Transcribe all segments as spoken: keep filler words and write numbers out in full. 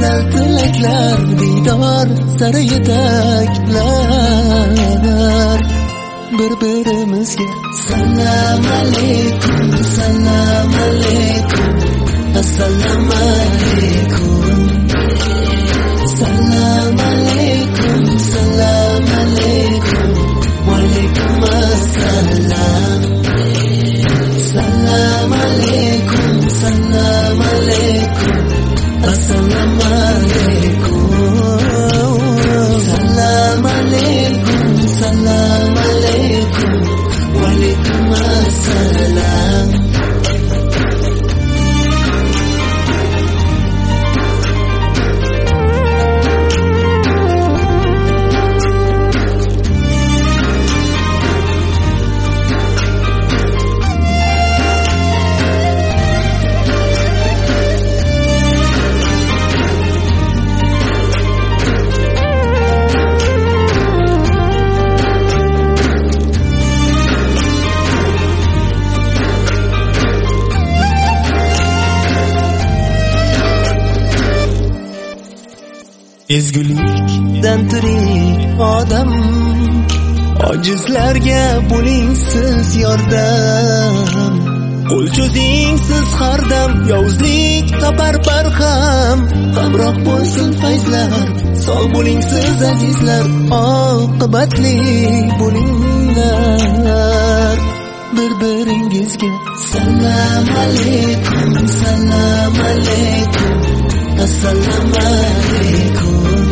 go'zal tilaklar, diydor sari yetaklar. Bir-birimizga salom alaykum, salom alaykum, assalomu alaykum. Salom alaykum, salom alaykum, va alaykum assalom. Salam alaykum, salam alaykum, assalomu alaykum. Salam alaykum, salam alaykum, va alaykum assalom. Ezgulikdan tirik odam, ojizlarga bo'ling siz yordam. Qo'l cho'zing siz har dam, yovuzlik topar barham. Hamroh bo'lsin fayzlar, sog' bo'ling siz azizlar, oqibatli bo'linglar. Bir-biringizga salom alaykum, salom alaykum, assalomu alaykum.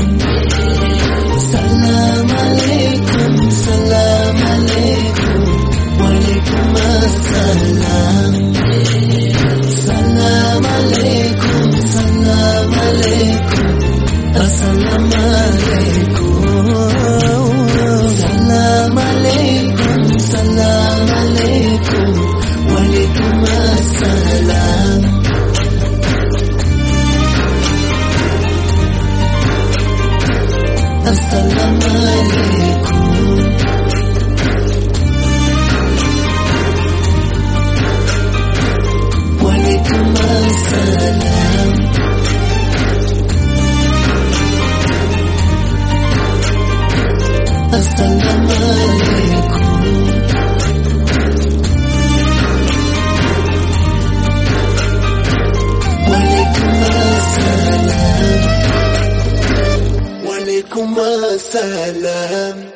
Salam alaykum, salam alaykum, va alaykum assalom. Salam alaykum, salam alaykum, assalomu alaykum. Salam alaykum, salam alaykum, va alaykum assalom. Assalomu alaykum. Wa alaykum assalam. Assalomu alaykum. Wa alaykum assalam. Wa alaykum assalam.